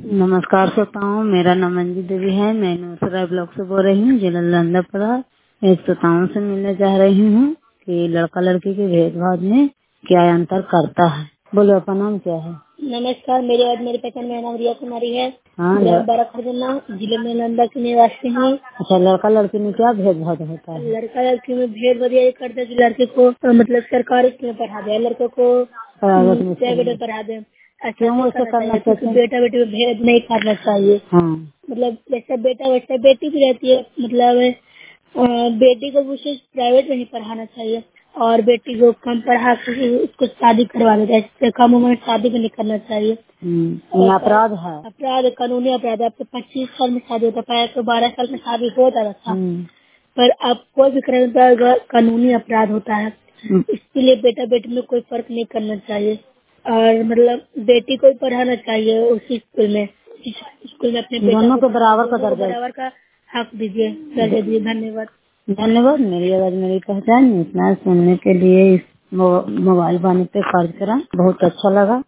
नमस्कार श्रोताओं, मेरा नाम अंजू देवी है। मैं नौसराय ब्लॉक से बोल रही हूँ, जिला नालंदा। एक श्रोताओं से मिलने जा रही हूँ कि लड़का लड़की के भेदभाव में क्या अंतर करता है। बोलो, आपका नाम क्या है? नमस्कार, मेरी पहचान मेरा नाम रिया कुमारी है। हाँ, मैं बाराखरगना जिले में नालंदा की निवासी हूँ। अच्छा, लड़का लड़की में क्या भेदभाव होता है? लड़का लड़की में भेदभाव यही करते हैं कि लड़के को मतलब सरकारी स्कूल में पढ़ा दे, लड़के को प्राइवेट में पढ़ा दे। ऐसा नहीं करना चाहिए, क्योंकि बेटा बेटी में भेद नहीं करना चाहिए। मतलब जैसा बेटा वैसा बेटी भी रहती है। मतलब बेटी को विशेष प्राइवेट में ही पढ़ाना चाहिए और बेटी को कम पढ़ा कर उसको शादी करवा देता है। इससे कम उम्र में शादी भी नहीं करना चाहिए। अपराध है, अपराध, कानूनी अपराध। अब तो 25 साल में शादी होता है, पहले तो 12 साल में शादी हो जाता था, पर अब कोई भी करे कानूनी अपराध होता है। इसके लिए बेटा बेटी में कोई फर्क नहीं करना चाहिए और मतलब बेटी को पढ़ाना चाहिए उसी स्कूल में, जिस स्कूल में अपने दोनों को बराबर का हक दीजिए। धन्यवाद। धन्यवाद। मेरी आवाज मेरी पहचान, इतना सुनने के लिए इस मोबाइल वाणी पे खर्च करा, बहुत अच्छा लगा।